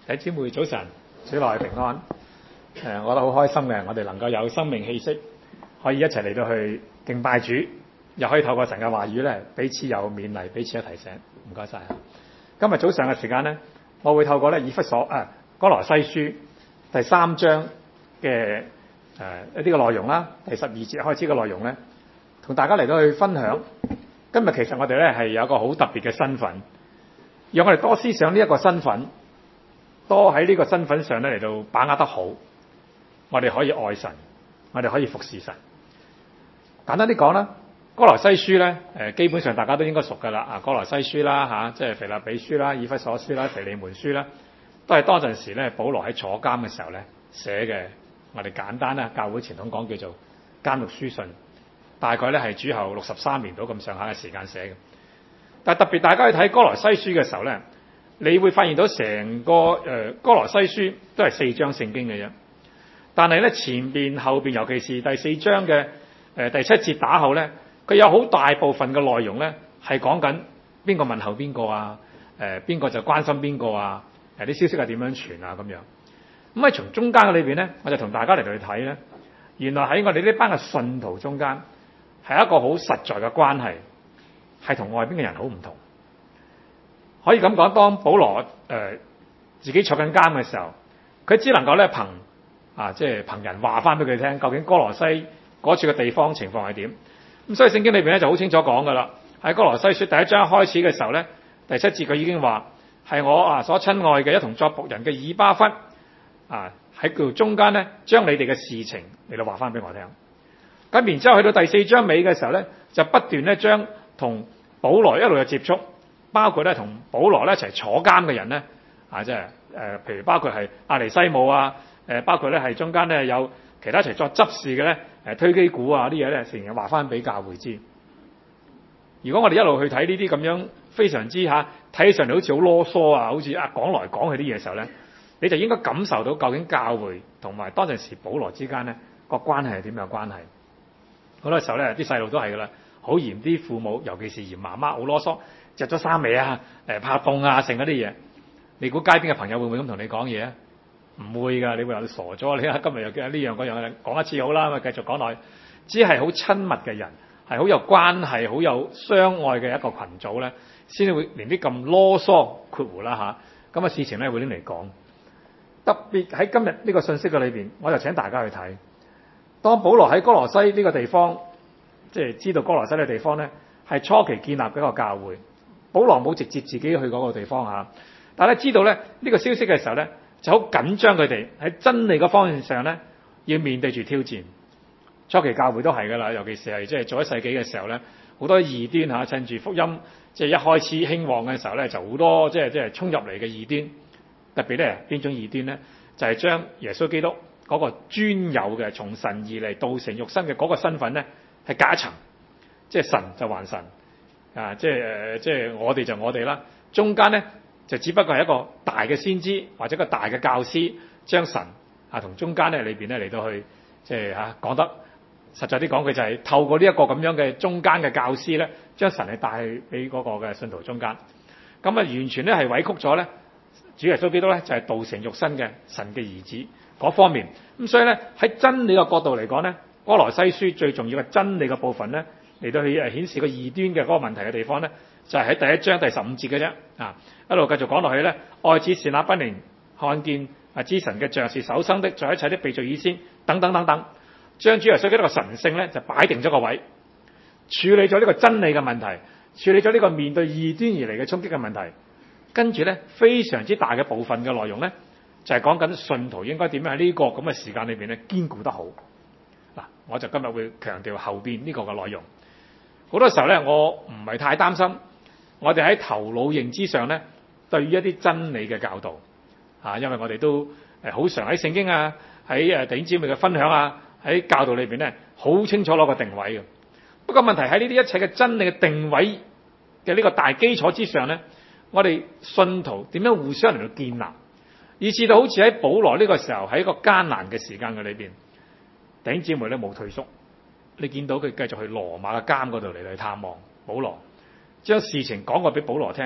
弟兄姊妹早晨，主內平安。我覺得好開心嘅，我哋能夠有生命氣息，可以一齊嚟到去敬拜主，又可以透過神嘅話語咧，彼此有勉勵，彼此有提醒。唔該晒。今日早上嘅時間咧，我會透過咧以弗所歌羅西書第3章嘅一啲嘅內容啦，第12節開始嘅內容咧，同大家嚟到去分享。今日其實我哋咧係有一個好特別嘅身份，讓我哋多思想呢一個身份。多喺呢個身份上咧嚟到把握得好，我哋可以愛神，我哋可以服侍神。簡單啲講啦，歌羅西書咧，基本上大家都應該熟噶啦，歌羅西書啦即係腓立比書啦、以弗所書啦、腓利門書啦，都係當陣時咧保羅喺坐監嘅時候咧寫嘅。我哋簡單啦，教會傳統講叫做監獄書信，大概咧係主後63年到咁上下嘅時間寫嘅。但係特別大家去睇歌羅西書嘅時候咧，你會發現到成個歌羅西書都係4章聖經嘅啫，但係咧前邊後邊，尤其是第4章嘅第7節打後咧，佢有好大部分嘅內容咧係講緊邊個問候邊個啊，邊個就關心邊個啊，啲消息係點樣傳啊咁樣。咁喺從中間嘅裏邊咧，我就同大家嚟到去睇咧，原來喺我哋呢班嘅信徒中間係一個好實在嘅關係，係同外邊嘅人好唔同。可以咁講，當保羅自己坐緊監嘅時候，佢只能夠咧憑人話翻俾佢聽，究竟歌羅西嗰處嘅地方情況係點。咁所以聖經裏邊咧就好清楚講噶啦。喺歌羅西書第1章開始嘅時候咧，第7節佢已經話係我所親愛嘅一同作僕人嘅以巴弗喺叫中間咧，將你哋嘅事情嚟到話翻俾我聽。咁然之後去到第4章尾嘅時候咧，就不斷咧將同保羅一路嘅接觸。包括咧同保羅咧一齊坐監嘅人咧，譬如包括係阿尼西姆包括咧係中間咧有其他一齊作執事嘅咧，推基鼓啲嘢咧，成日話翻俾教會知。如果我哋一路去睇呢啲咁樣非常之睇起上嚟好似好囉嗦好似講來講去啲嘢嘅時候咧，你就應該感受到究竟教會同埋當陣時保羅之間咧個關係係點樣關係。好多時候咧啲細路都係噶啦，好嫌啲父母，尤其是嫌媽媽好囉嗦。着咗衫未怕凍剩嗰啲嘢，你估街邊嘅朋友會唔會咁同你講嘢啊？唔會㗎，你會話你傻咗。你今日又呢樣嗰樣，講一次好啦，咁繼續講落去。只係好親密嘅人，係好有關係、好有相愛嘅一個群組咧，先會連啲咁囉嗦括弧啦咁嘅事情咧會拎嚟講。特別喺今日呢個信息嘅裏邊，我就請大家去睇，當保羅喺歌羅西呢個地方，即係知道歌羅西嘅地方咧，係初期建立嘅一個教會。保羅冇直接自己去嗰個地方但係知道咧呢個消息嘅時候咧，就好緊張佢哋喺真理嗰方面上咧，要面對住挑戰。初期教會都係噶啦，尤其是係即係做1世紀嘅時候咧，好多異端趁住福音即係一開始興旺嘅時候咧，就好多即係衝入嚟嘅異端。特別咧邊種異端咧，就係將耶穌基督嗰個專有嘅從神而嚟道成肉身嘅嗰個身份咧，係隔一層，即係神就還神。即係我哋就我哋啦，中間咧就只不過係一個大嘅先知或者一個大嘅教師，將神同中間咧裏邊咧嚟到去即係講得實在啲講，佢就係透過呢一個咁樣嘅中間嘅教師咧，將神係帶去俾嗰個嘅信徒中間。咁完全咧係委曲咗咧，主耶穌基督咧就係道成肉身嘅神嘅兒子嗰方面。咁所以咧喺真理嘅角度嚟講咧，歌羅西書最重要嘅真理嘅部分咧，嚟到去顯示個異端嘅嗰個問題嘅地方咧，就係喺第1章第15節嘅啫。一路繼續講落去咧，愛子是那不能看見之神嘅像，是首生的，在一切的被造以先，等等等等，將主耶穌基督嘅神性咧就擺定咗個位，處理咗呢個真理嘅問題，處理咗呢個面對異端而嚟嘅衝擊嘅問題。跟住咧非常之大嘅部分嘅內容咧，就係講緊信徒應該點樣喺呢個咁嘅時間裏邊咧堅固得好。我就今日會強調後邊呢個嘅內容。好多時候咧，我唔係太擔心我哋喺頭腦認知上咧，對於一啲真理嘅教導因為我哋都好常喺聖經喺弟兄姊妹嘅分享喺教導裏邊咧，好清楚攞個定位嘅。不過問題喺呢啲一切嘅真理嘅定位嘅呢個大基礎之上咧，我哋信徒點樣互相嚟到建立，以至到好似喺保羅呢個時候喺一個艱難嘅時間嘅裏邊，弟兄姊妹咧冇退縮。你見到佢繼續去羅馬嘅監嗰度嚟去探望保羅，將事情講過俾保羅聽。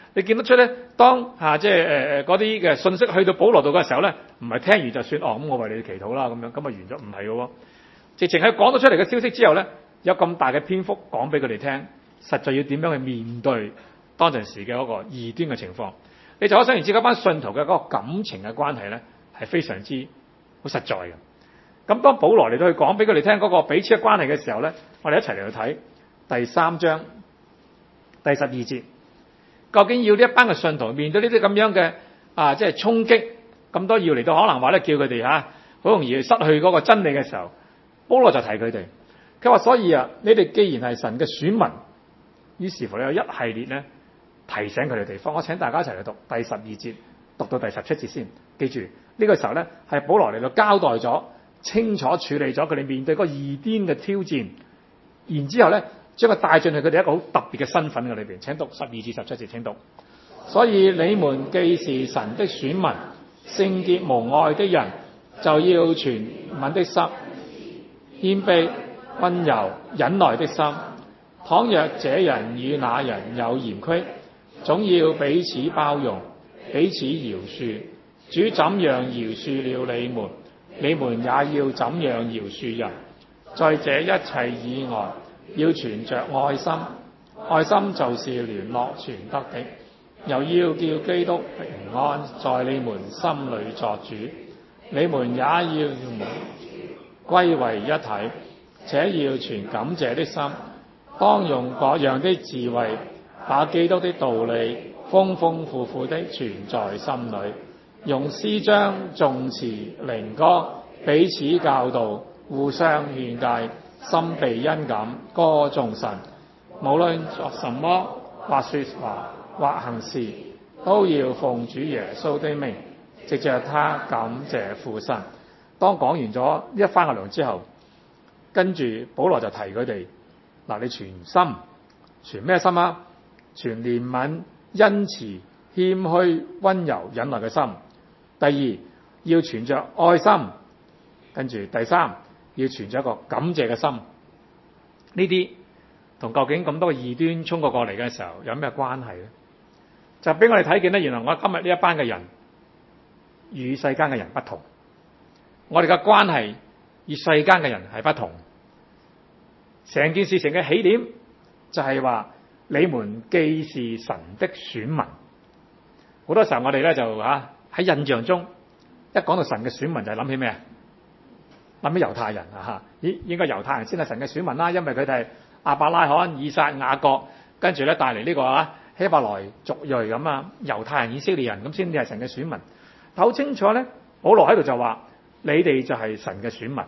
你見得出咧，當即係嗰啲嘅信息去到保羅度嘅時候咧，唔係聽完就算咁我為你祈禱啦咁樣，咁啊完咗，唔係嘅喎，直情係講到出嚟嘅消息之後咧，有咁大嘅篇幅講俾佢哋聽，實在要點樣去面對當陣時嘅嗰個異端嘅情況，你就可想而知嗰班信徒嘅嗰個感情嘅關係咧，係非常之好實在嘅。咁當保羅嚟到去講俾佢哋聽嗰個彼此嘅關係嘅時候咧，我哋一齊嚟去睇第3章第12節，究竟要呢一班嘅信徒面對呢啲咁樣嘅即係衝擊，咁多要嚟到可能話咧叫佢哋好容易失去嗰個真理嘅時候，保羅就提佢哋，佢話所以你哋既然係神嘅選民，於是乎咧有一系列咧提醒佢哋地方，我請大家一齊嚟讀第12節，讀到第17節先，記住呢個時候咧係保羅嚟到交代咗。清楚處理咗佢哋面對嗰個異端嘅挑戰，然之後咧將佢帶進去佢哋一個好特別嘅身份嘅裏邊。請讀12至17節，請讀。所以你們既是神的選民，聖潔無愛的人，就要存穩的心、謙卑、溫柔、忍耐的心。倘若這人與那人有嫌隙，總要彼此包容，彼此饒恕。主怎樣饒恕了你們，你們也要怎樣饒恕人。在這一切以外，要存着愛心，愛心就是聯絡全德的。又要叫基督平安在你們心裏作主，你們也要歸為一體，且要存感謝的心。當用各樣的智慧，把基督的道理豐豐富富的存在心裏，用詩章、頌詞、靈歌彼此教導，互相勸誡，心被恩感歌頌神。無論作什麼，或說話，或行事，都要奉主耶穌的名，藉着他感謝父神。當講完咗呢一番嘅內容之後，跟住保羅就提佢哋，嗱，你全心，全咩心啊？全憐憫、恩慈、謙虛、溫柔、忍耐嘅心。第二，要存着愛心，跟住第三，要存着一個感謝嘅心。呢啲同究竟咁多異端衝過嚟嘅時候有咩關係咧？就俾我哋睇見咧，原來我今日呢一班嘅人與世間嘅人不同，我哋嘅關係與世間嘅人係不同。成件事情嘅起點就係話，你們既是神的選民。好多時候我哋咧就喺印象中，一講到神嘅選民就係諗起咩啊？諗起猶太人應該猶太人先係神嘅選民啦，因為佢哋係亞伯拉罕、以撒、雅各，跟住咧帶嚟呢個希伯來族裔咁啊，猶太人、以色列人咁先至係神嘅選民。但好清楚咧，保羅喺度就話：你哋就係神嘅選民。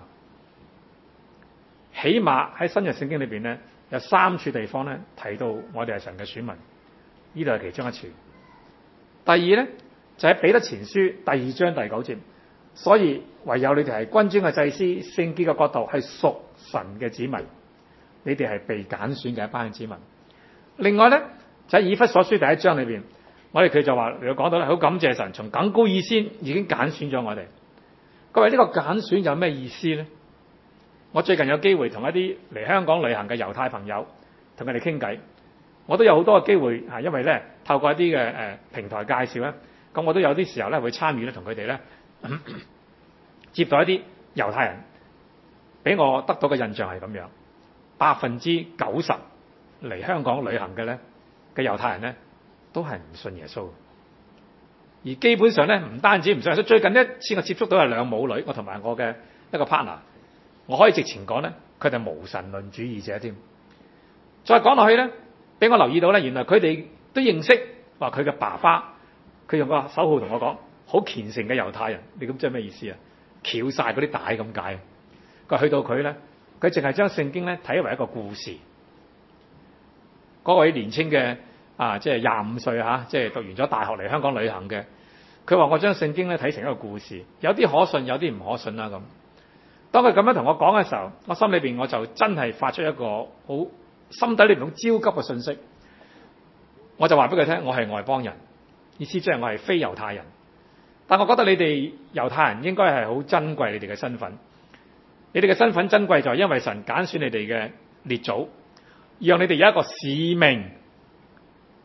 起碼喺新約聖經裏邊咧，有3處地方咧提到我哋係神嘅選民，呢度係其中一處。第二咧就喺彼得前書第2章第9節，所以唯有你哋係君尊嘅祭司，聖潔嘅國度，係屬神嘅子民，你哋係被揀選嘅一班子民。另外咧就喺以弗所書第1章裏邊，我哋佢就話嚟講到咧，好感謝神從亙古以先已經揀選咗我哋。各位，呢個揀選有咩意思咧？我最近有機會同一啲嚟香港旅行嘅猶太朋友同佢哋傾偈，我都有好多嘅機會因為咧透過一啲嘅平台介紹咧，咁我都有啲時候咧會參與咧同佢哋咧接待一啲猶太人，俾我得到嘅印象係咁樣，90%嚟香港旅行嘅咧嘅猶太人咧都係唔信耶穌，而基本上咧唔單止唔信耶穌，最近一次我接觸到係2母女，我同埋我嘅一個 partner。我可以直情講咧，佢哋無神論主義者添。再講落去咧，俾我留意到咧，原來佢哋都認識話佢嘅爸爸，佢用個手號同我講，好虔誠嘅猶太人。你咁即係咩意思啊？翹晒嗰啲帶咁解。佢去到佢咧，佢淨係將聖經咧睇為一個故事。嗰位年青嘅即係25歲即係讀完咗大學嚟香港旅行嘅，佢話我將聖經咧睇成一個故事，有啲可信，有啲唔可信啦咁。當佢咁樣同我講嘅時候，我心裏邊我就真係發出一個好心底裏邊好焦急嘅信息。我就話俾佢聽，我係外邦人，意思即係我係非猶太人。但我覺得你哋猶太人應該係好珍貴你哋嘅身份。你哋嘅身份珍貴就係因為神揀選你哋嘅列祖，讓你哋有一個使命，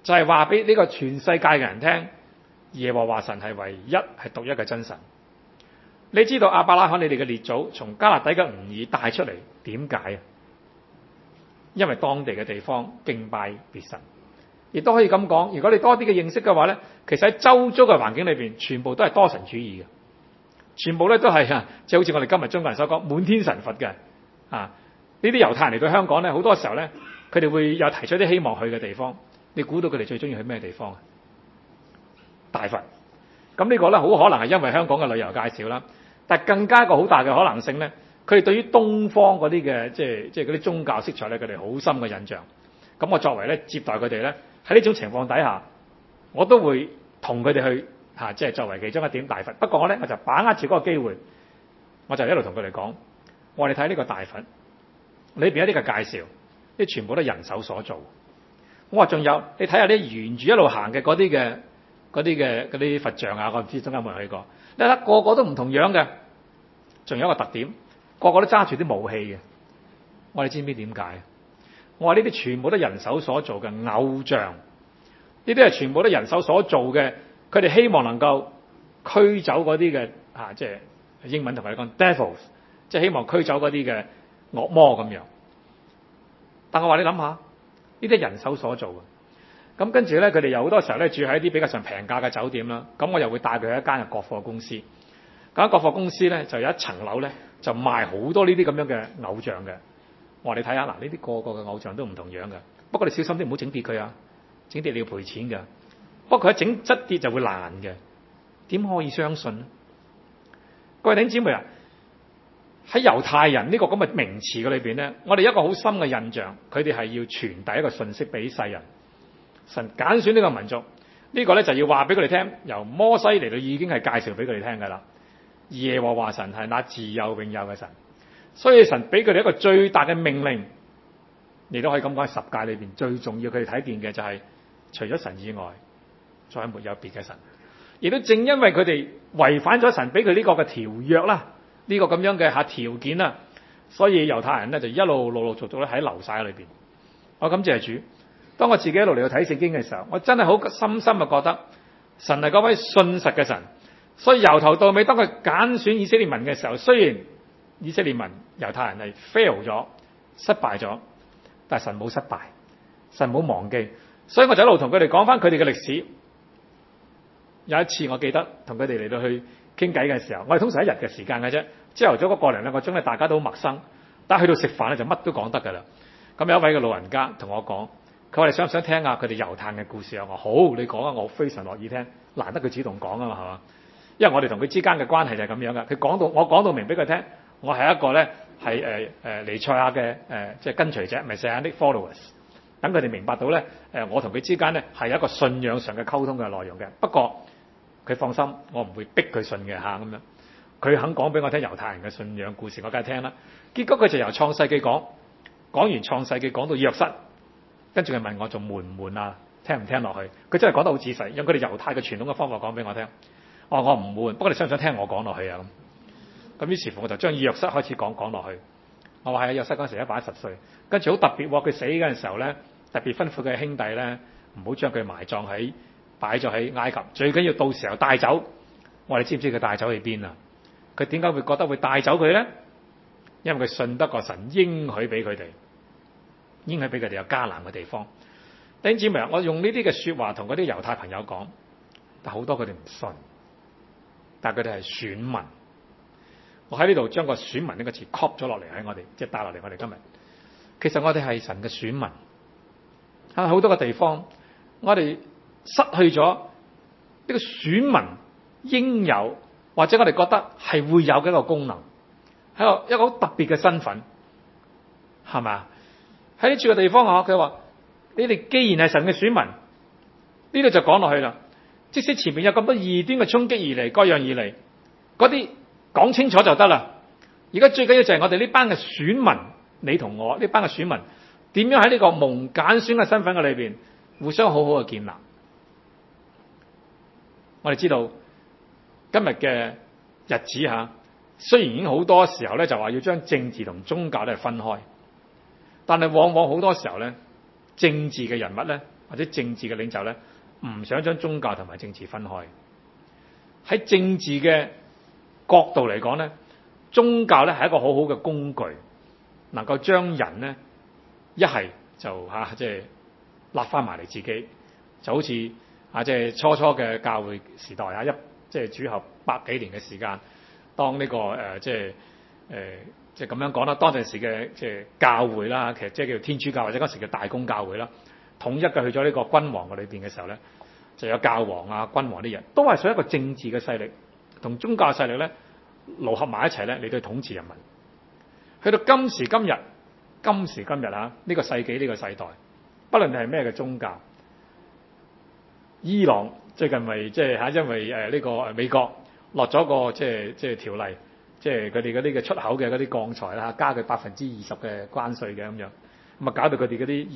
就係話俾呢個全世界嘅人聽，耶和華神係唯一係獨一嘅真神。你知道亞伯拉罕你哋嘅列祖從迦勒底嘅吾爾帶出嚟，點解啊？因為當地嘅地方敬拜別神，亦都可以咁講。如果你多啲嘅認識嘅話咧，其實喺周遭嘅環境裏邊，全部都係多神主義嘅，全部咧都係即係好似我哋今日中國人所講滿天神佛嘅啊。呢啲猶太人嚟到香港咧，好多時候咧，佢哋會有提出啲希望去嘅地方。你估到佢哋最中意去咩地方啊？大佛。咁呢個咧好可能係因為香港嘅旅遊介紹啦，但係更加一個好大嘅可能性咧，佢哋對於東方嗰啲嘅即係嗰啲宗教色彩咧，佢哋好深嘅印象。咁我作為咧接待佢哋咧，喺呢種情況底下，我都會同佢哋去即係作為其中一點大佛。不過我就把握住嗰個機會，我就一路同佢哋講，我話你睇呢個大佛裏邊一啲嘅介紹，啲全部都係人手所做。我話仲有，你睇下啲沿住一路行嘅嗰啲佛像啊，我唔知中間有冇人去過。你睇個個都唔同樣嘅，仲有一個特點，個個都揸住啲武器嘅。我話你知唔知點解？我話呢啲全部都人手所做嘅偶像，呢啲係全部都人手所做嘅，佢哋希望能夠驅走嗰啲嘅即係英文同佢哋講 devils， 即係希望驅走嗰啲嘅惡魔咁樣。但我話你諗下。呢啲人手所做嘅，咁跟住咧，佢哋有好多時候咧住喺啲比較上平價嘅酒店啦。咁我又會帶佢去一間嘅國貨公司。咁間國貨公司咧就有一層樓咧就賣好多呢啲咁樣嘅偶像嘅。我話你睇下嗱，呢啲個個嘅偶像都唔同樣嘅。不過你小心啲唔好整跌佢啊，整跌你要賠錢㗎。不過佢一整質跌就會爛嘅，點可以相信呢？各位弟兄姊妹啊！喺猶太人呢個咁嘅名詞嘅裏邊咧，我哋一個好深嘅印象，佢哋係要傳遞一個信息俾世人。神揀選呢個民族，呢個咧就要話俾佢哋聽，由摩西嚟到已經係介紹俾佢哋聽㗎啦。耶和華神係那自有永有嘅神，所以神俾佢哋一個最大嘅命令，你都可以咁講，十誡裏邊最重要佢哋睇見嘅就係除咗神以外，再沒有別嘅神。亦都正因為佢哋違反咗神俾佢呢個嘅條約啦。呢個咁樣嘅條件啦，所以猶太人咧就一路陸陸續續咧喺流晒喺裏邊。我感謝主，當我自己一路嚟到睇聖經嘅時候，我真係好深深嘅覺得神係嗰位信實嘅神。所以由頭到尾，當佢揀選以色列民嘅時候，雖然以色列民猶太人係 fail 咗、失敗咗，但係神冇失敗，神冇忘記。所以我就一路同佢哋講翻佢哋嘅歷史。有一次我記得同佢哋嚟到去傾偈嘅時候，我哋通常一日嘅時間嘅啫，朝頭早嗰個零兩個鐘咧，大家都好陌生，但係去到食飯咧就乜都講得㗎啦。咁有一位嘅老人家同我講，佢話你想唔想聽下佢哋猶太嘅故事啊？我話好，你講啊，我非常樂意聽。難得佢主動講啊嘛，係嘛？因為我哋同佢之間嘅關係就係咁樣㗎。我講到明俾佢聽，我係一個咧係彌賽亞嘅即係跟隨者，Messianic followers。等佢哋明白到咧我同佢之間咧係一個信仰上嘅溝通嘅內容嘅。不過佢放心，我唔會逼佢信嘅咁樣。佢肯講俾我聽猶太人嘅信仰故事，我梗係聽啦。結果佢就由創世記講完創世記講到約瑟，跟住佢問我仲悶唔悶啊？聽唔聽落去？佢真係講得好仔細，用佢哋猶太嘅傳統嘅方法講俾我聽。我話我唔悶，不過你想唔想聽我講落去啊？咁於是乎我就將約瑟開始講落去。我話係啊，約瑟嗰陣時110歲，跟住好特別喎，佢死嗰陣時候咧，特別吩咐佢兄弟咧唔好將佢埋葬擺咗喺埃及，最緊要到時候帶走。我話你知唔知佢帶走去邊啊？佢點解會覺得會帶走佢咧？因為佢信得過神應許俾佢哋，應許俾佢哋有迦南嘅地方。弟兄姊妹，我用呢啲嘅說話同嗰啲猶太朋友講，但好多佢哋唔信，但係佢哋係選民。我喺呢度將個選民呢個詞 copy 咗落嚟喺我哋，即係帶落嚟我哋今日。其實我哋係神嘅選民，喺好多個地方，我哋失去咗呢個選民應有，或者我哋覺得係會有嘅一個功能，係一個好特別嘅身份，係咪？喺呢處嘅地方佢話你哋既然係神嘅選民，呢度就講落去啦。即使前面有咁多異端嘅衝擊而嚟，各樣而嚟，嗰啲講清楚就得啦。而家最緊要就係我哋呢班嘅選民，你同我呢班嘅選民，點樣喺呢個蒙揀選嘅身份嘅裏邊，互相好好嘅建立。我哋知道今日嘅日子雖然已經好多時候咧就話要將政治同宗教咧分開，但係往往好多時候咧，政治嘅人物咧或者政治嘅領袖咧，唔想將宗教同埋政治分開。喺政治嘅角度嚟講咧，宗教咧係一個好好嘅工具，能夠將人咧一係就即係立翻埋嚟自己，就好似即係初嘅教會時代即係主後百幾年嘅時間，當呢個即係咁樣講啦，當陣時嘅即係教會啦，其實即係叫做天主教或者嗰時嘅大公教會啦，統一嘅去咗呢個君王嘅裏邊嘅時候咧，就有教皇啊、君王啲人，都係屬於一個政治嘅勢力，同宗教勢力咧糅合埋一齊咧，嚟到統治人民。去到今時今日呢個世紀呢個世代，不論係咩嘅宗教，伊朗最近咪即係因為呢個美國落咗個即係條例，即係佢哋嗰啲嘅出口嘅嗰啲鋼材啦，加佢20%嘅關稅嘅咁樣，咁啊搞到佢哋嗰啲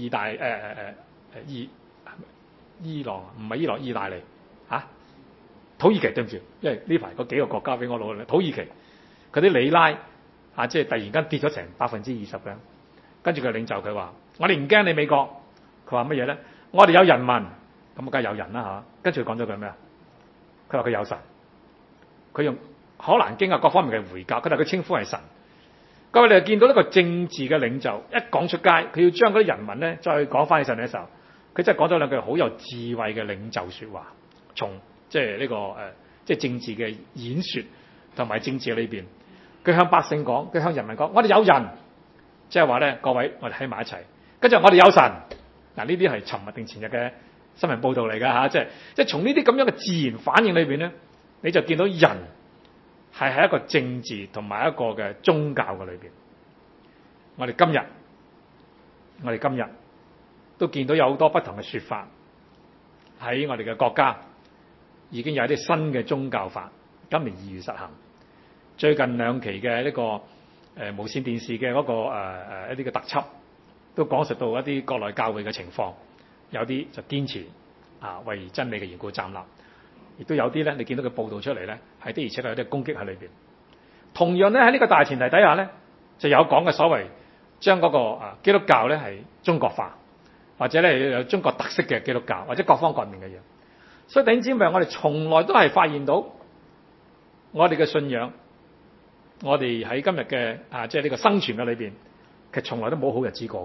伊朗唔係伊朗，意大利土耳其對唔住，因為呢排嗰幾個國家俾我攞啦，土耳其佢啲里拉即係突然間跌咗成20%嘅，跟住佢領袖佢話：我哋唔驚你美國，佢話乜嘢咧？我哋有人民，咁梗係有人啦跟住佢講咗句咩啊？佢話佢有神，佢用可蘭經各方面嘅回教，佢稱呼係神。各位你就見到呢個政治嘅領袖一講出街，佢要將嗰啲人民咧再講翻起上嚟嘅時候，佢真係講咗兩句好有智慧嘅領袖説話，從即係呢個即係政治嘅演說同埋政治裏邊，佢向百姓講，佢向人民講：我哋有人，即係話咧，各位我哋喺埋一齊。跟住我哋有神，嗱呢啲係尋日定前日嘅新聞報導嚟㗎即係從呢啲咁樣嘅自然反應裏邊咧，你就見到人係喺一個政治同埋一個嘅宗教嘅裏邊。我哋今日都見到有好多不同嘅説法，喺我哋嘅國家已經有一啲新嘅宗教法，今年2月實行。最近2期嘅呢個無線電視嘅嗰個一啲嘅特輯，都講述到一啲國內教會嘅情況，有啲就堅持為真理嘅緣故站立，亦都有啲咧，你見到佢報導出嚟咧，係的而且確有啲攻擊喺裏邊。同樣咧喺呢個大前提底下咧，就有講嘅所謂將嗰個基督教咧係中國化，或者咧有中國特色嘅基督教，或者各方各面嘅嘢。所以弟兄姊妹，我哋從來都係發現到我哋嘅信仰，我哋喺今日嘅即係呢個生存嘅裏邊，其實從來都冇好日子過。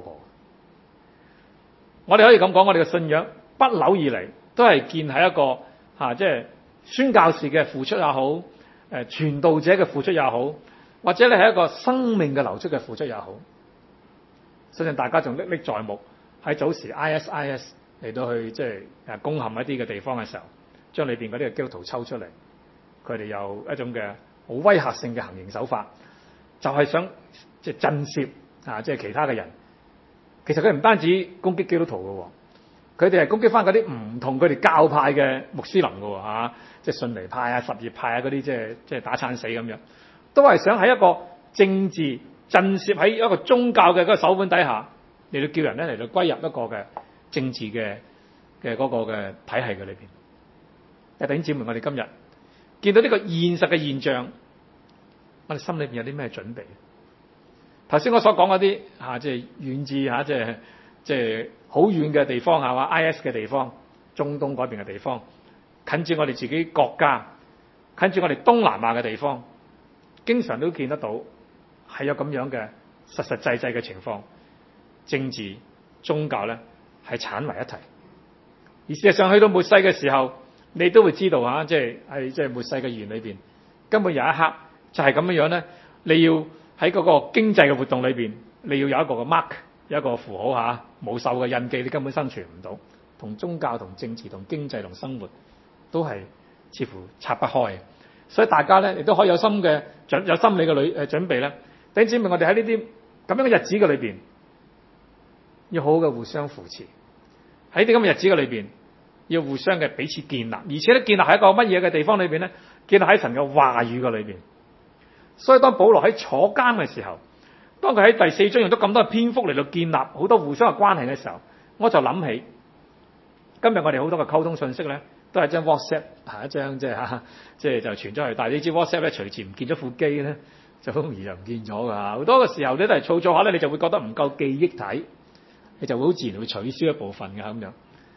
我哋可以咁講，我哋嘅信仰不朽以嚟都係建喺一個即係宣教士嘅付出也好，傳道者嘅付出也好，或者你係一個生命嘅流出嘅付出也好，相信大家仲歷歷在目。喺早時 ISIS 嚟到去即係攻陷一啲嘅地方嘅時候，將裏邊嗰啲嘅基督徒抽出嚟，佢哋有一種嘅好威嚇性嘅行刑手法，就係想即係震懾即係其他嘅人。其實佢唔單止攻擊基督徒嘅，佢哋係攻擊翻嗰啲唔同佢哋教派嘅穆斯林嘅即係遜尼派什葉派嗰啲，即係打撐死咁樣，都係想喺一個政治震懾喺一個宗教嘅嗰個手腕底下嚟到叫人咧嚟到歸入一個嘅政治嘅嗰個嘅體系嘅裏邊。弟兄姊妹，我哋今日見到呢個現實嘅現象，我哋心裏邊有啲咩準備？頭先我所講嗰啲即係遠至即係好遠嘅地方IS 嘅地方，中東嗰邊嘅地方，近住我哋自己國家，近住我哋東南亞嘅地方，經常都見得到係有咁樣嘅實實際際嘅情況，政治宗教咧係產為一體。而事實上去到末世嘅時候，你都會知道即係末世嘅預言裏邊，根本有一刻就係咁樣咧，你要喺嗰個經濟嘅活動裏邊，你要有一個嘅 mark， 有一個符號冇獸嘅印記，你根本生存唔到。同宗教、同政治、同經濟、同生活都係似乎拆不開。所以大家咧亦都可以有心理嘅準備咧。弟兄姊妹，我哋喺呢啲咁樣嘅日子嘅裏邊，要好好嘅互相扶持。喺啲咁嘅日子嘅裏邊，要互相嘅彼此建立，而且咧建立喺一個乜嘢嘅地方裏邊咧？建立喺神嘅話語嘅裏邊。所以當保羅喺坐監嘅時候，當佢喺第4章用咗咁多嘅篇幅嚟到建立好多互相嘅關係嘅時候，我就諗起今日我哋好多嘅溝通信息咧，都係張 WhatsApp 一張即係就傳咗去。但係你知 WhatsApp 咧隨時唔見咗副機咧，就好容易就唔見咗噶。好多嘅時候你都係儲下咧，你就會覺得唔夠記憶體，你就會好自然會取消一部分嘅咁樣。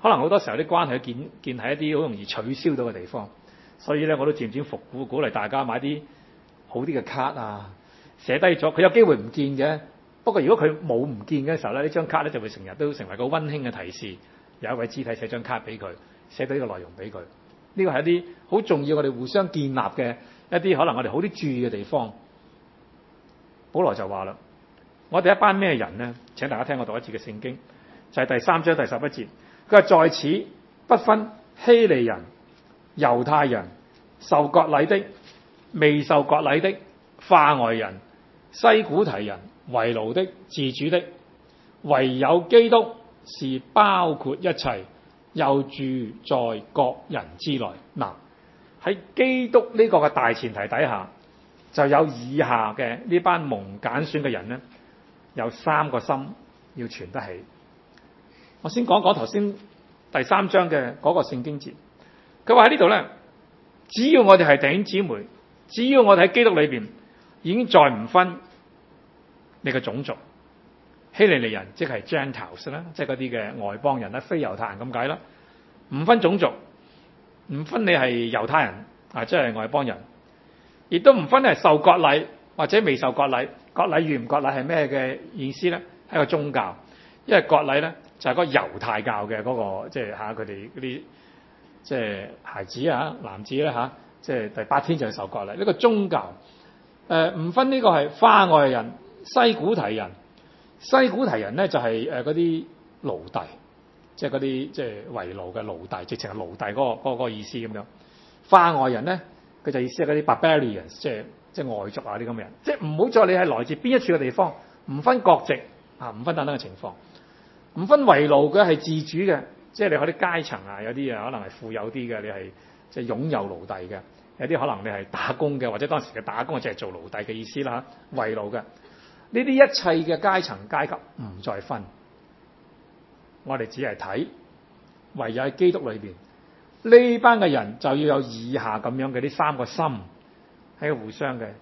可能好多時候啲關係建喺一啲好容易取消到嘅地方，所以咧我都漸漸鼓勵大家買啲好啲嘅卡啊，寫低咗，佢有機會唔見嘅。不過如果佢冇唔見嘅時候咧，呢張卡咧就會成日都成為個溫馨嘅提示，有一位肢體寫張卡俾佢，寫到呢個內容俾佢。呢個係一啲好重要我哋互相建立嘅一啲可能我哋好啲注意嘅地方。保羅就話啦，我哋一班咩人呢？請大家聽我讀一次嘅聖經，就係第3章第11節。佢話在此不分希利人、猶太人、受割禮的、未受割禮的、化外人、西古提人、為奴的、自主的，唯有基督是包括一切，又住在各人之內。嗱，喺基督呢個嘅大前提底下，就有以下嘅呢班蒙揀選嘅人呢，有3個心要存得起。我先講講頭先第3章嘅嗰個聖經節，佢話喺呢度咧，只要我哋係弟兄姊妹，只要我哋喺基督裏邊，已經再唔分你嘅種族，希利尼人即係 Gentiles 啦，即係嗰啲嘅外邦人啦，非猶太人咁解啦，唔分種族，唔分你係猶太人啊，即係外邦人，亦都唔分係受割禮或者未受割禮。割禮與唔割禮係咩嘅意思咧？係個宗教，因為割禮咧就係嗰個猶太教嘅嗰個，即係佢哋嗰啲即係孩子啊、男子咧嚇，即係第8天就要受割禮。呢個宗教唔分呢個係化外人、西古提人。西古提人咧就係嗰啲奴隸，即係嗰啲即係為奴嘅奴隸，直情係奴隸嗰個意思咁樣。化外人咧，佢就意思係嗰啲 barbarians，即係外族啊啲咁嘅人，即係唔好再你係來自邊一處嘅地方，唔分國籍啊，唔分等等嘅情況，唔分為奴嘅係自主嘅，即係你嗰啲階層啊，有啲啊可能係富有啲嘅，你係即係擁有奴隸嘅；有啲可能你係打工嘅，或者當時嘅打工就係做奴隸嘅意思啦，為奴嘅。呢啲一切嘅階層階級唔再分，我哋只係睇唯有喺基督裏邊呢班嘅人就要有以下咁樣嘅呢3個心。喺互相嘅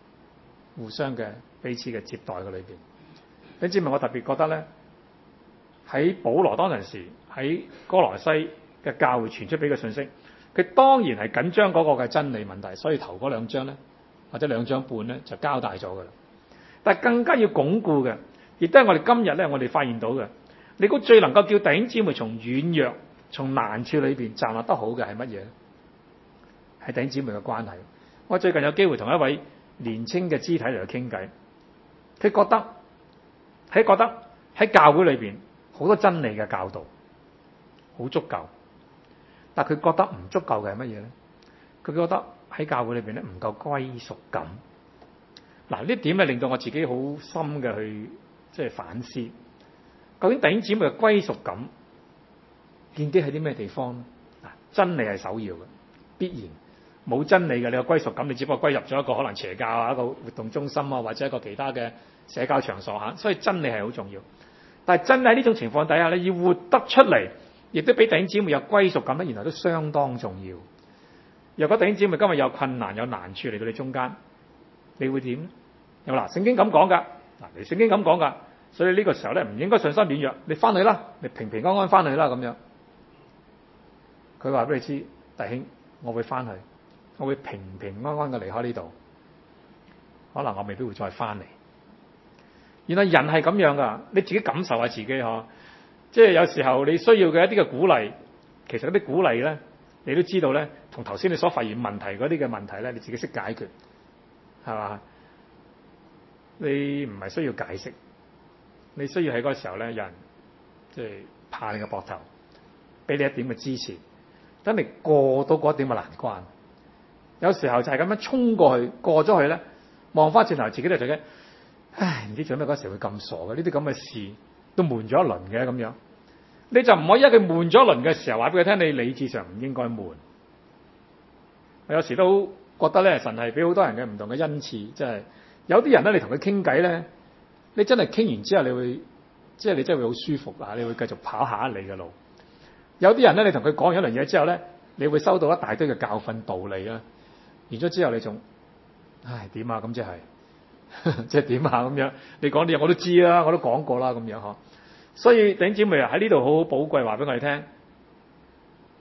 彼此嘅接待嘅裏邊，你知唔知我特別覺得咧？喺保羅當陣時喺哥羅西嘅教會傳出俾佢信息，佢當然係緊張嗰個嘅真理問題，所以頭嗰2章咧或者2章半咧就交代咗噶啦。但係更加要鞏固嘅，亦都係我哋今日咧我哋發現到嘅，你估最能夠叫弟兄姊妹從軟弱、從難處裏邊站立得好嘅係乜嘢咧？係弟兄姊妹嘅關係。我最近有機會同一位年青嘅肢體嚟去傾偈，佢覺得喺教會裏邊好多真理嘅教導好足夠，但佢覺得唔足夠嘅係乜嘢咧？佢覺得喺教會裏邊咧唔夠歸屬感。嗱，呢點咧令到我自己好深嘅去即係反思，究竟弟兄姊妹嘅歸屬感建基喺啲咩地方咧？嗱，真理係首要嘅，必然。冇真理嘅，你個歸屬感，你只不過歸入咗一個可能邪教啊、一個活動中心啊，或者一個其他嘅社交場所嚇。所以真理係好重要。但係真係呢種情況底下咧，要活得出嚟，亦都俾弟兄姊妹有歸屬感咧，原來都相當重要。若果弟兄姊妹今日有困難、有難處嚟到你中間，你會點咧？有嗱，聖經咁講㗎，嗱，聖經咁講㗎，所以呢個時候咧唔應該信心軟弱，你翻去啦，你平平安安翻去啦咁樣。佢話俾你知，弟兄，我會翻去。我會平平安安嘅離開呢度，可能我未必會再翻嚟。原來人係咁樣噶，你自己感受下自己嗬。即係有時候你需要嘅一啲嘅鼓勵，其實嗰啲鼓勵咧，你都知道咧，同頭先你所發現問題嗰啲嘅問題咧，你自己識解決，係嘛？你唔係需要解釋，你需要喺嗰個時候咧，有人即係拍你個膊頭，俾你一點嘅支持，等你過到嗰一點嘅難關。有時候就係咁樣衝過去，過咗去咧，望翻轉頭自己都自己，唉，唔知做咩嗰時會咁傻嘅，呢啲咁嘅事都悶咗一輪嘅咁樣。你就唔可以因為佢悶咗一輪嘅時候話俾佢聽，你理智上唔應該悶。我有時都覺得咧，神係俾好多人嘅唔同嘅恩賜，即係有啲人咧，你同佢傾偈咧，你真係傾完之後，你會即係你真係會好舒服啊，你會繼續跑下一里嘅路。有啲人咧，你同佢講完一輪嘢之後咧，你會收到一大堆嘅教訓道理啦。完咗之後你仲，唉點啊咁即係，即係點啊咁樣？你講啲嘢我都知啦，我都講過啦咁樣嗬。所以弟兄姊妹喺呢度好好寶貴，話俾我哋聽，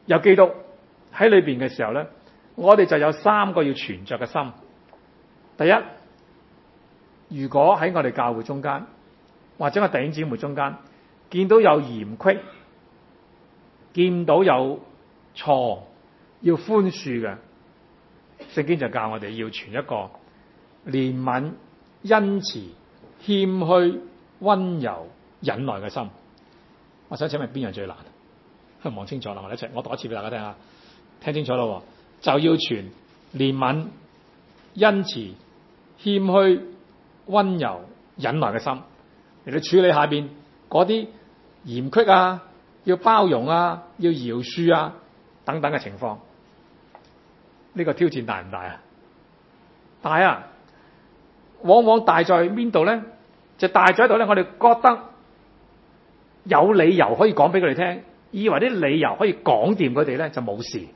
有基督喺裏邊嘅時候咧，我哋就有3個要存着嘅心。第一，如果喺我哋教會中間或者我弟兄姊妹中間見到有嫌隙，見到有錯要寬恕嘅，聖經就教我哋要存一個憐憫、恩慈、謙虛、溫柔、忍耐嘅心。我想請問邊樣最難？望清楚啦，我哋一齊，我讀一次俾大家聽下，聽清楚咯。就要存憐憫、恩慈、謙虛、溫柔、忍耐嘅心嚟到處理下邊嗰啲嫌隙啊，要包容啊，要饒恕啊等等嘅情況。呢個挑戰大唔大啊？大啊！往往大在邊度咧？就大在喺度咧，我哋覺得有理由可以講俾佢哋聽，以為啲理由可以講掂佢哋咧，就冇事。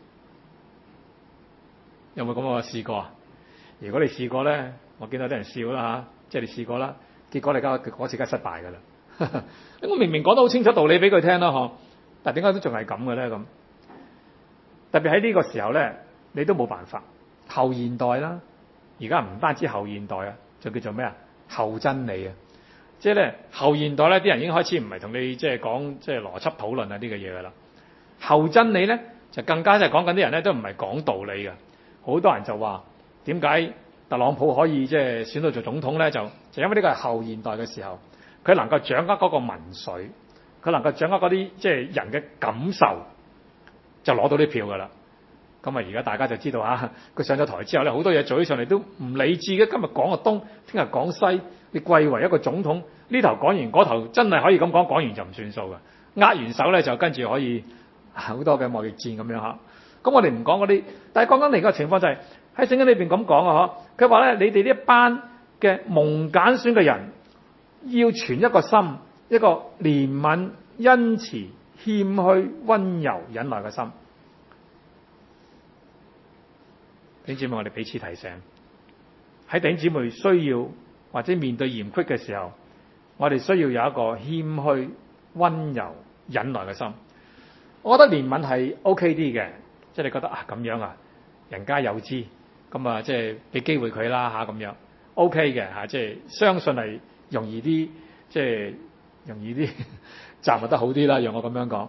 有冇咁嘅試過啊？如果你試過咧，我見到啲人笑啦嚇，即係你試過啦，結果你嗰次梗係失敗㗎啦。我明明講得好清楚道理俾佢聽啦，嗬，但係點解都仲係咁嘅咧？咁特別喺呢個時候咧，你都冇辦法。後現代啦，而家唔單止後現代啊，就叫做咩啊？後真理啊！即係咧後現代咧，啲人已經開始唔係同你即係講即係邏輯討論啊呢個嘢㗎啦。後真理咧就更加即係講緊啲人咧都唔係講道理嘅。好多人就話點解特朗普可以即係選到做總統咧？就因為呢個係後現代嘅時候，佢能夠掌握嗰個民粹，佢能夠掌握嗰啲即係人嘅感受，就攞到啲票㗎啦。咁啊，而家大家就知道啊，佢上咗台之後咧，好多嘢做起上嚟都唔理智嘅。今日講個東，聽日講西，你貴為一個總統，呢頭講完，嗰頭真係可以咁講，講完就唔算數嘅。握完手咧，就跟住可以好多嘅貿易戰咁樣嚇。咁我哋唔講嗰啲，但係講緊嚟個情況就係喺聖經裏邊咁講啊，嗬。佢話咧，你哋呢一班嘅蒙揀選嘅人，要存一個心，一個憐憫、恩慈、謙虛、溫柔、忍耐嘅心。弟兄姊妹，我哋彼此提醒，喺弟兄姊妹需要或者面對嫌隙嘅時候，我哋需要有一個謙虛、溫柔、忍耐嘅心。我覺得憐憫係 OK 啲嘅，即係你覺得啊咁樣啊，人家有知，咁啊即係俾機會佢啦嚇咁樣 OK 嘅嚇，即係相信係容易啲，即係容易啲站得好啲啦，讓我咁樣講。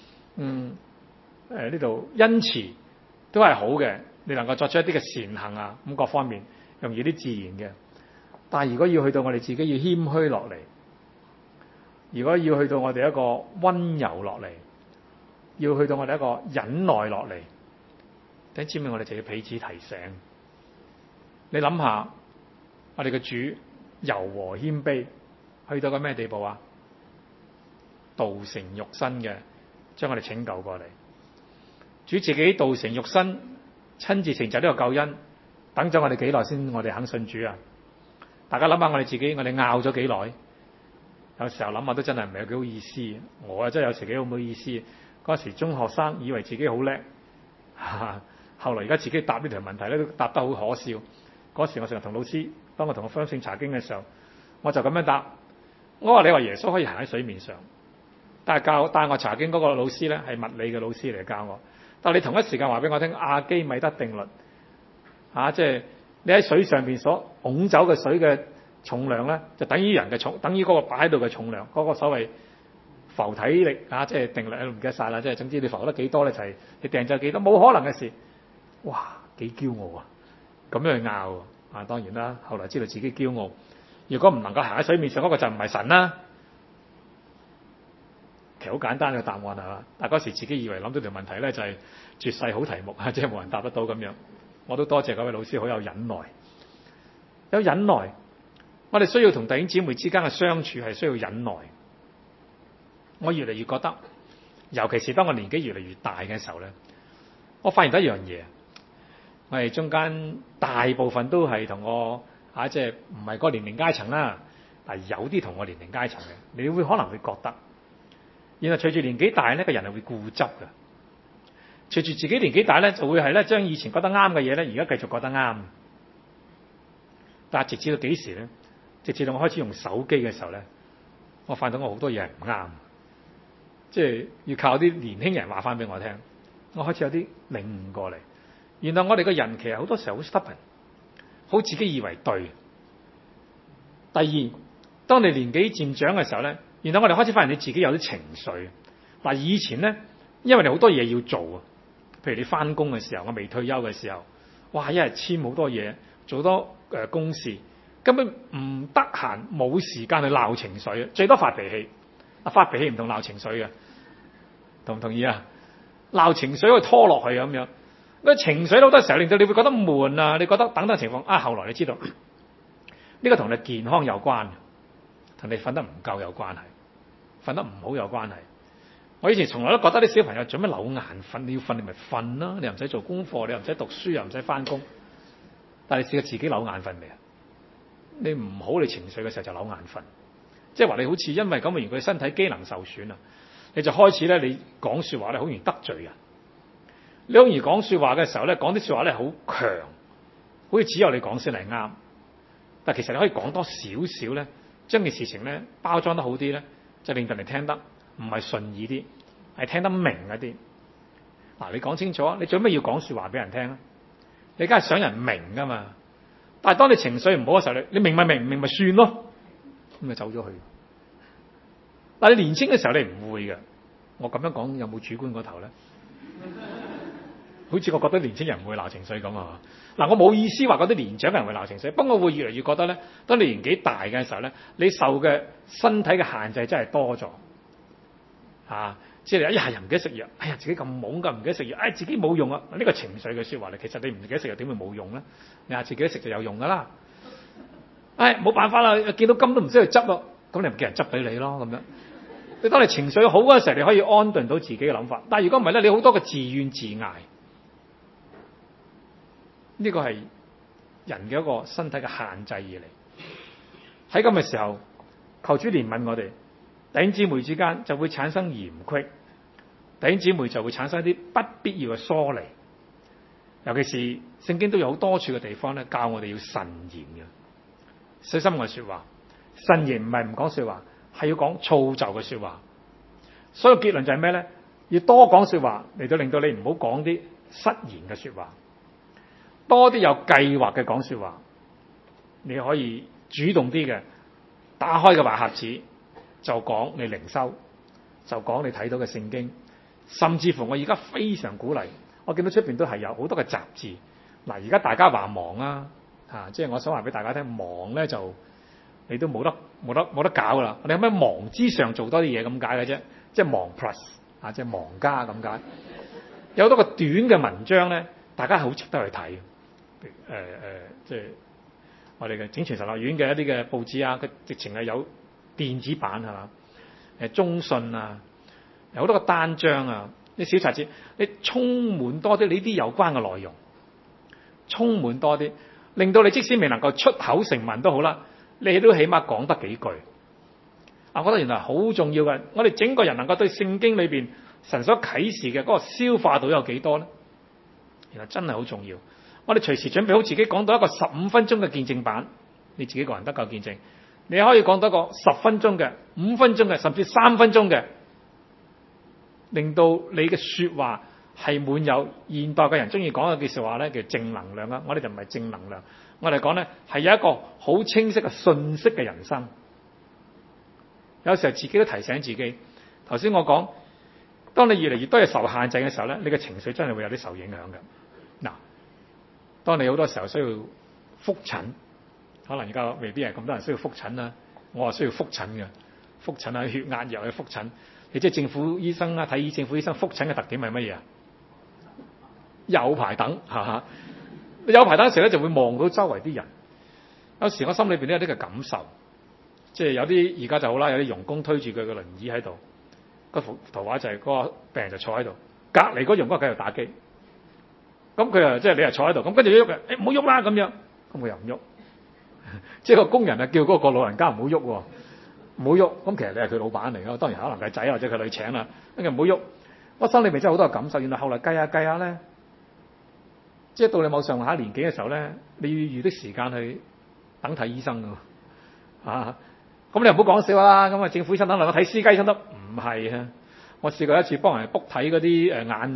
呢度恩慈都係好嘅。你能夠作出一啲嘅善行啊，咁各方面容易啲自然嘅。但係如果要去到我哋自己要謙虛落嚟，如果要去到我哋一個溫柔落嚟，要去到我哋一個忍耐落嚟，弟兄姊妹，我哋就要彼此提醒。你諗下，我哋嘅主柔和謙卑，去到個咩地步啊？道成肉身嘅，將我哋拯救過嚟。主自己道成肉身，親自成就呢個救恩，等咗我哋幾耐先我哋肯信主啊？大家諗下我哋自己，我哋拗咗幾耐？有時候諗下都真係唔係幾好意思。我啊真係有時幾好唔好意思。嗰時中學生以為自己好叻，後來而家自己答呢條問題咧都答得好可笑。嗰時我成日同老師，當我同我方聖查經嘅時候，我就咁樣答。我話你話耶穌可以行喺水面上，但係帶我查經嗰個老師咧係物理嘅老師嚟教我。但係你同一時間話俾我聽亞基米德定律，即係你喺水上邊所拱走嘅水嘅重量咧，就等於人嘅重，等於嗰個擺喺度嘅重量，嗰個所謂浮體力即係定律，我唔記得晒啦。即係總之你浮得幾多咧，就係你掟走幾多，冇可能嘅事。哇，幾驕傲啊！咁樣去拗啊，當然啦。後來知道自己驕傲，如果唔能夠行喺水面上，嗰個就唔係神啦。其實好簡單嘅答案係嘛，但係嗰時自己以為諗到條問題咧就係絕世好題目啊，即係冇人答得到咁樣。我都多謝嗰位老師好有忍耐，有忍耐。我哋需要同弟兄姊妹之間嘅相處係需要忍耐。我越嚟越覺得，尤其是當我年紀越嚟越大嘅時候咧，我發現到一樣嘢，我哋中間大部分都係同我即係唔係個年齡階層啦，但係有啲同我年齡階層嘅，你會可能會覺得。然後隨住年紀大咧，個人係會固執嘅。隨住自己年紀大咧，就會係咧將以前覺得啱嘅嘢咧，而家繼續覺得啱。但係直至到幾時咧？直至到我開始用手機嘅時候咧，我發現到我好多嘢係唔啱，即係要靠啲年輕人話翻俾我聽。 我開始有啲領悟過嚟。原來我哋個人其實好多時候好 stubborn， 好自己以為對。第二，當你年紀漸長嘅時候咧，原來我哋開始發現你自己有啲情緒。嗱，以前咧，因為你好多嘢要做啊，譬如你翻工嘅時候，我未退休嘅時候，哇，一日簽好多嘢，做多公事，根本唔得閒，冇時間去鬧情緒，最多發脾氣。發脾氣唔同鬧情緒嘅，同唔同意啊？鬧情緒可以拖落去咁樣，個情緒好多時候令到你會覺得悶啊，你覺得等等情況啊，後來你知道呢個同你健康有關，同你瞓得唔夠有關係，瞓得唔好有關係。我以前從來都覺得啲小朋友做咩扭眼瞓？你要瞓你咪瞓啦，你又唔使做功課，你又唔使讀書，又唔使翻工。但係你試過自己扭眼瞓未啊？你唔好你情緒嘅時候就扭眼瞓，即係話你好似因為咁而佢身體機能受損啊，你就開始咧你講説話咧好容易得罪人。你好容易講説話嘅時候咧，講啲説話咧好強，好似只有你講先係啱。但其實你可以講多少少咧，將件事情咧包裝得好啲咧，就令到人哋聽得唔係順耳啲，係聽得明一啲。嗱，你講清楚，你做咩要講説話俾人聽啊？你梗係想人明噶嘛？但係當你情緒唔好嘅時候，你明咪明，唔明咪算咯，咁咪走咗去。但係你年輕嘅時候你唔會嘅。我咁樣講有冇主觀嗰頭咧？好似我覺得年輕人唔會鬧情緒咁啊！嗱，我冇意思話嗰啲年長嘅人會鬧情緒，不過我會越嚟越覺得咧，當你年紀大嘅時候咧，你受嘅身體嘅限制真係多咗啊！即係你一下又唔記得食藥，哎呀自己咁懵㗎，唔記得食藥，哎自己冇用啊！呢個情緒嘅説話咧，其實你唔記得食藥點會冇用咧？你下次記得食就有用㗎啦！哎冇辦法啦，見到金都唔識去執咯，咁你唔叫人執俾你咯咁樣。你當你情緒好嗰陣時候，你可以安頓到自己嘅諗法，但係如果唔係咧，你好多嘅自怨自艾。呢個係人嘅一個身體嘅限制而嚟。喺咁嘅時候，求主憐憫我哋，弟兄姊妹之間就會產生嫌隙，弟兄姊妹就會產生一啲不必要嘅疏離。尤其是聖經都有好多處嘅地方咧，教我哋要慎言嘅，小心我嘅說話。慎言唔係唔講說話，係要講造就嘅說話。所以結論就係咩咧？要多講說話嚟到令到你唔好講啲失言嘅說話。多啲有計劃嘅講說話，你可以主動啲嘅打開個話匣子，就講你靈修，就講你睇到嘅聖經，甚至乎我而家非常鼓勵，我見到出邊都係有好多嘅雜誌。嗱，而家大家話忙啊，即係我想話俾大家聽，忙咧就你都冇得搞啦。你有咩忙之上做多啲嘢咁解嘅啫，即係忙 plus 即係忙加咁解。有好多個短嘅文章咧，大家係好值得去睇。即係我哋嘅整全神學院嘅一啲嘅報紙啊，佢直情係有電子版係嘛？中信啊，有好多個單張啊，啲小冊子，你充滿多啲呢啲有關嘅內容，充滿多啲，令到你即使未能夠出口成文都好啦，你都起碼講得幾句。我覺得原來好重要嘅，我哋整個人能夠對聖經裏邊神所啟示嘅嗰個消化到有幾多咧？原來真係好重要。我哋隨時準備好自己講到一個15分鐘嘅見證版，你自己個人得夠見證，你可以講到一個10分鐘嘅、5分鐘嘅，甚至3分鐘嘅，令到你嘅說話係滿有現代嘅人中意講嘅句說話咧，叫正能量啊！我哋就唔係正能量，我哋講咧係有一個好清晰嘅信息嘅人生。有時候自己都提醒自己，頭先我講，當你越嚟越多嘢受限制嘅時候咧，你嘅情緒真係會有啲受影響嘅。嗱，當你好多時候需要覆診，可能而家未必係咁多人需要覆診啦，我係需要覆診嘅，覆診啊，血壓藥去覆診。你即係政府醫生啦，睇政府醫生覆診嘅特點係乜嘢啊？有排等，有排等嘅時候咧，就會望到周圍啲人。有時我心裏邊都有啲嘅感受，即係有啲而家就好啦，有啲傭工推住佢嘅輪椅喺度，個圖畫就係嗰個病人就坐喺度，隔離嗰傭工繼續打機。咁佢啊，即係你又坐喺度，咁跟住喐嘅，唔好喐啦咁樣，咁佢又唔喐。即係個工人啊，叫嗰個老人家唔好喐，唔好喐。咁其實你係佢老闆嚟㗎，當然可能係仔或者佢女請啦，跟住唔好喐。我心裏面真係好多感受。原來後來計下咧，即係到你某上下年紀嘅時候咧，你要預啲時間去等睇醫生㗎。咁你又唔好講笑啦。咁政府醫生等我睇私家醫生得唔係啊？我試過一次幫人 book 睇嗰啲眼啊。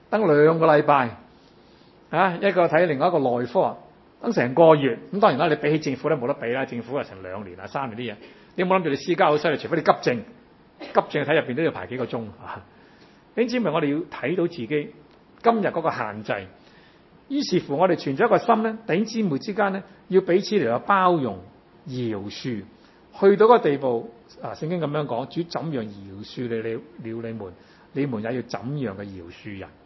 等2個禮拜，一個睇另外一個內科，等成個月。咁當然啦，你比起政府咧冇得比啦，政府係成2年啊3年啲嘢，你冇諗住你私家好犀利，除非你急症睇入邊都要排幾個鐘。弟兄姊妹，我哋要睇到自己今日嗰個限制，於是乎我哋存咗一個心咧，弟兄姊妹之間咧要彼此嚟到包容、饒恕，去到個地步。聖經咁樣講，主怎樣饒恕你們，你們也要怎樣嘅饒恕人。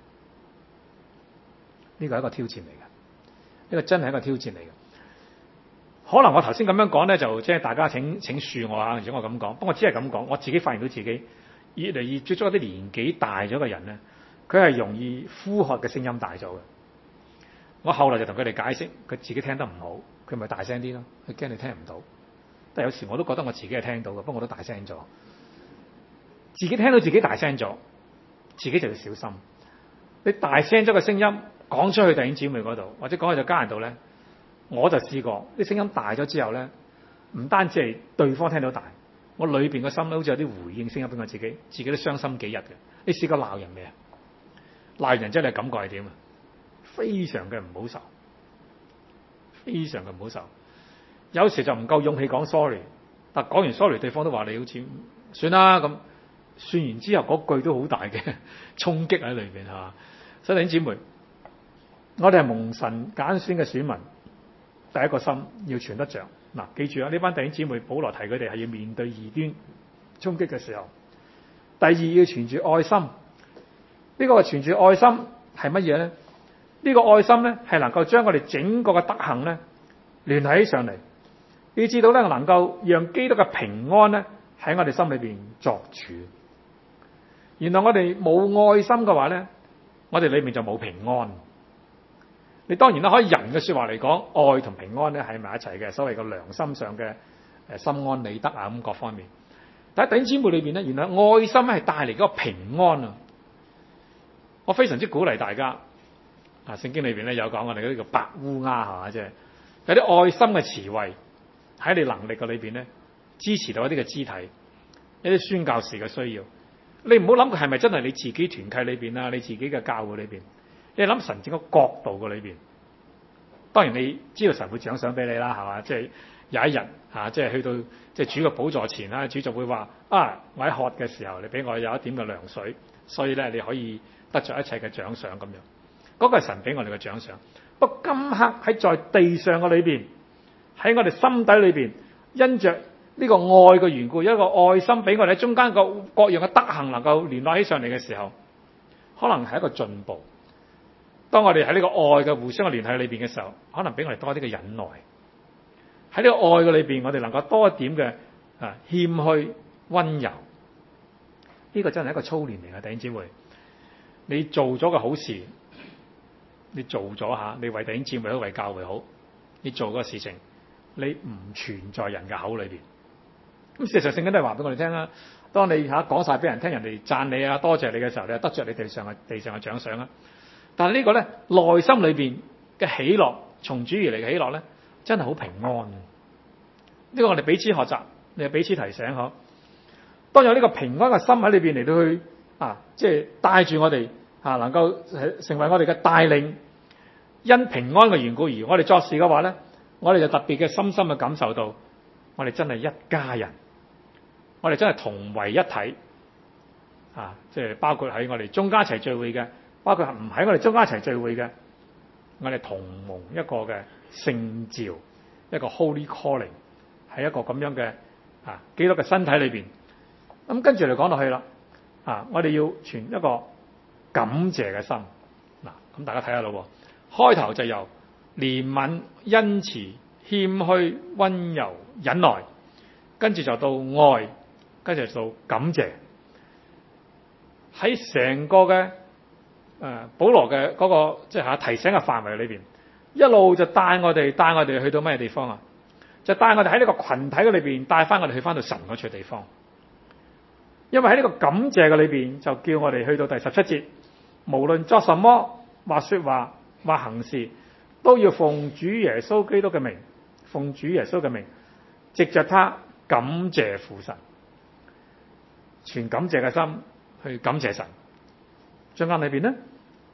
呢個係一個挑戰嚟嘅，呢個真係一個挑戰嚟嘅。可能我頭先咁樣講咧，就即係大家請恕我啊，如果我咁講，不過我只係咁講，我自己發現到自己越嚟越接觸一啲年紀大咗嘅人咧，佢係容易呼喝嘅聲音大咗嘅。我後來就同佢哋解釋，佢自己聽得唔好，佢咪大聲啲咯，佢驚你聽唔到。但係有時我都覺得我自己係聽到嘅，不過我都大聲咗。自己聽到自己大聲咗，自己就要小心。你大聲咗個聲音講出去弟兄姊妹嗰度，或者講去就家人度咧，我就試過啲聲音大咗之後咧，唔單止係對方聽到大，我裏邊個心咧好似有啲回應聲音俾我自己都傷心幾日嘅。你試過鬧人未啊？鬧人真係感覺係點啊？非常嘅唔好受，非常嘅唔好受。有時就唔夠勇氣講 sorry， 但講完 sorry， 對方都話你好似算啦咁。算完之後嗰句都好大嘅衝擊喺裏邊嚇。所以弟兄姊妹，我哋係蒙神揀選嘅選民，第一個心要傳得着。嗱，記住啊，呢班弟兄姊妹，保羅提佢哋係要面對異端衝擊嘅時候。第二要存住愛心，呢個存住愛心係乜嘢咧？呢個愛心咧係能夠將我哋整個嘅德行咧聯繫起上嚟，要知道咧能夠讓基督嘅平安咧喺我哋心裏邊作主。原來我哋冇愛心嘅話咧，我哋裏面就冇平安。你當然啦，可以人嘅說話嚟講，愛同平安咧喺埋一齊嘅，所謂嘅良心上嘅心安理得啊咁各方面。但喺弟兄姊妹裏邊咧，原來愛心係帶嚟嗰個平安啊！我非常之鼓勵大家啊，聖經裏邊咧有講我哋嗰啲叫白烏鴉係嘛，即係有啲愛心嘅慈惠喺你能力嘅裏邊咧，支持到一啲嘅肢體，一啲宣教士嘅需要。你唔好諗佢係咪真係你自己團契裏邊啊，你自己嘅教會裏邊，你諗神整個角度嘅裏邊。當然你知道神會獎賞俾你啦，係嘛？即係有一日即係去到即係主嘅寶座前啦，主就會話啊，我喺渴嘅時候，你俾我有一點嘅涼水，所以咧你可以得着一切嘅獎賞咁樣。嗰個係神俾我哋嘅獎賞。不過今刻喺在地上嘅裏邊，喺我哋心底裏邊，因着呢個愛嘅緣故，一個愛心俾我哋喺中間個各樣嘅德行能夠聯絡起上嚟嘅時候，可能係一個進步。當我哋喺呢個愛嘅互相嘅聯繫裏邊嘅時候，可能俾我哋多啲嘅忍耐。喺呢個愛嘅裏邊，我哋能夠多一點嘅謙虛溫柔。呢個真係一個操練嚟嘅，弟兄姊妹。你做咗個好事，你做咗下，你為弟兄姊妹好，為教會好，你做嗰個事情，你唔存在人嘅口裏邊。咁事實上聖經都係話俾我哋聽啦。當你講晒俾人聽，人哋讚你啊，多謝你嘅時候，你就得着你地上嘅獎賞啊。但係呢個咧，內心裏邊嘅喜樂，從主而嚟嘅喜樂咧，真係好平安。呢個我哋彼此學習，你係彼此提醒嗬。當有呢個平安嘅心喺裏邊嚟到去即係帶住我哋能夠成為我哋嘅帶領，因平安嘅緣故而我哋作事嘅話咧，我哋就特別嘅深深嘅感受到，我哋真係一家人，我哋真係同為一體即係包括喺我哋中間一齊聚會嘅，包括唔喺我哋中間一齊聚會嘅，我哋同蒙一個嘅聖召，一個 Holy Calling， 喺一個咁樣嘅基督嘅身體裏邊。咁跟住嚟講落去啦，我哋要存一個感謝嘅心。咁大家睇下咯，開頭就由憐憫、恩慈、謙虛、溫柔、忍耐，跟住就到愛，跟住就到感謝。喺成個嘅保羅嘅嗰個即係提醒嘅範圍裏邊，一路就帶我哋去到咩地方啊？就帶我哋喺呢個群體嘅裏邊，帶翻我哋去翻到神嗰處地方。因為喺呢個感謝嘅裏邊，就叫我哋去到第17節，無論作什麼，或說話，或行事，都要奉主耶穌基督嘅名，奉主耶穌嘅名，藉着他感謝父神，全感謝嘅心去感謝神。中間裏邊呢，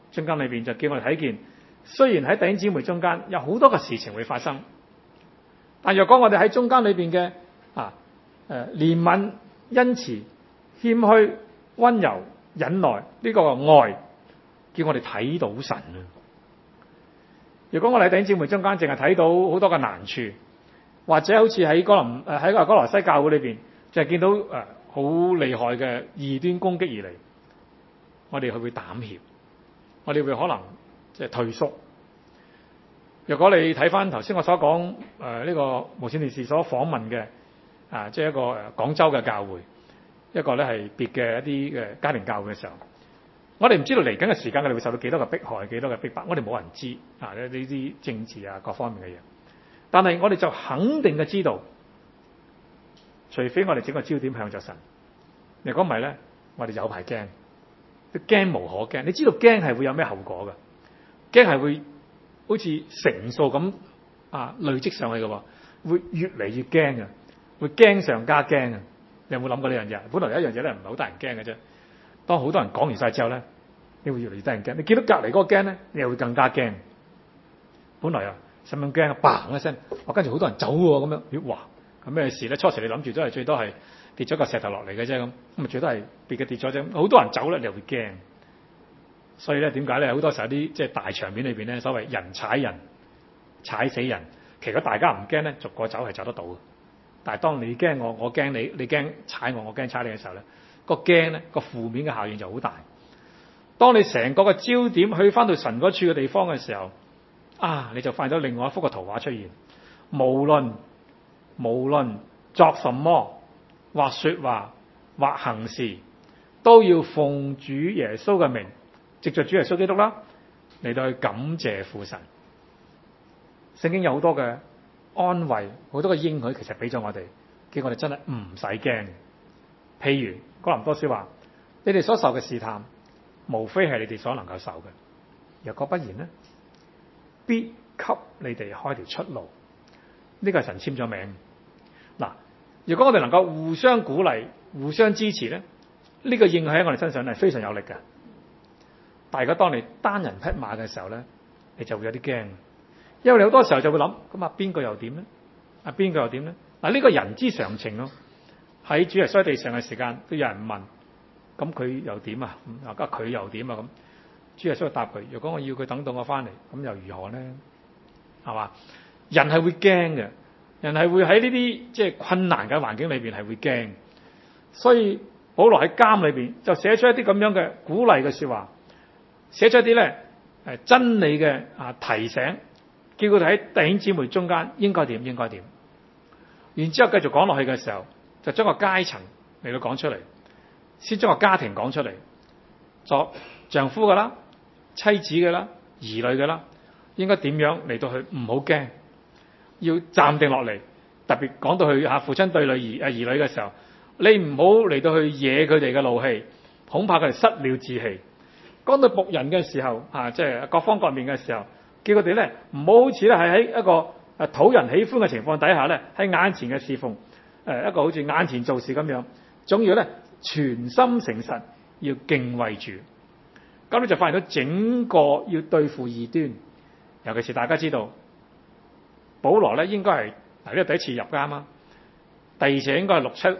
中間裏邊就叫我哋睇見，雖然喺弟兄姊妹中間有好多嘅事情會發生，但若果我哋喺中間裏邊嘅憐憫、恩慈、謙虛、溫柔、忍耐呢個愛，叫我哋睇到神啊！如果我哋喺弟兄姊妹中間淨係睇到好多嘅難處，或者好似喺哥羅西教會裏邊，就係見到好厲害嘅異端攻擊而嚟，我哋會膽怯，我哋會可能即係退縮。若果你睇翻頭先我所講呢個無線電視所訪問嘅即係一個廣州嘅教會，一個咧係別嘅一啲嘅家庭教會嘅時候，我哋唔知道嚟緊嘅時間佢哋會受到幾多嘅迫害，幾多嘅逼迫，我哋冇人知呢啲政治各方面嘅嘢。但係我哋就肯定嘅知道，除非我哋整個焦點向着神，如果唔係咧，我哋有排驚，驚無可驚。你知道驚係會有咩後果嘅？驚係會好似乘數咁累積上去嘅喎，會越嚟越驚嘅，會驚上加驚啊！你有冇諗過呢樣嘢？本來有一樣嘢咧唔係好得人驚嘅啫，當好多人講完晒之後咧，你會越嚟越得人驚。你見到隔離嗰個驚咧，你又會更加驚。本來使乜驚啊？嘭一聲，跟住好多人走喎咁樣，哇！咁咩事咧？初時你諗住都係最多係跌咗個石頭落嚟嘅啫，咁咪最多係別嘅跌咗啫。好多人走咧，你又會驚。所以咧，點解咧？好多時候啲即係大場面裏邊咧，所謂人踩人、踩死人，其實大家唔驚咧，逐個走係走得到嘅。但係當你驚我，我驚你，你驚踩我，我驚踩你嘅時候咧，個驚咧個負面嘅效應就好大。當你成個嘅焦點去翻到神嗰處嘅地方嘅時候，你就發現咗另外一幅嘅圖畫出現。無論作什麼，或說話，或行事，都要奉主耶穌嘅名，藉着主耶穌基督啦，嚟到去感謝父神。聖經有好多嘅安慰，好多嘅應許，其實俾咗我哋，叫我哋真係唔使驚。譬如哥林多書話：你哋所受嘅試探，無非係你哋所能夠受嘅。若果不然呢，必給你哋開條出路。呢個係神簽咗名。嗱，如果我哋能夠互相鼓勵、互相支持咧，呢個應許喺我哋身上係非常有力嘅。但係如果當你單人匹馬嘅時候咧，你就會有啲驚，因為你好多時候就會諗：咁邊個又點咧？邊個又點咧？呢個人之常情咯。喺主耶穌地上嘅時間，都有人問：咁佢又點啊？佢又點啊？咁主耶穌答佢：如果我要佢等到我翻嚟，咁又如何咧？係嘛？人係會驚嘅，人係會喺呢啲即係困難嘅環境裏邊係會驚，所以保羅喺監裏邊就寫出一啲咁樣嘅鼓勵嘅說話，寫出一啲咧真理嘅提醒，叫佢哋喺弟兄姊妹中間應該點，應該點。然之後繼續講落去嘅時候，就將個階層嚟到講出嚟，先將個家庭講出嚟，作丈夫嘅啦、妻子嘅啦、兒女嘅啦，應該點樣嚟到去唔好驚。要暫定落嚟，特別講到去父親對兒女嘅時候，你唔好嚟到去惹佢哋嘅怒氣，恐怕佢哋失了志氣。講到僕人嘅時候，即係各方各面嘅時候，叫佢哋咧唔好好似咧係喺一個討人喜歡嘅情況底下咧喺眼前嘅侍奉，一個好似眼前做事咁樣，總要咧全心誠實，要敬畏主。咁你就發現到整個要對付異端，尤其是大家知道。保羅咧應該係呢個第一次入監啊，第二次應該係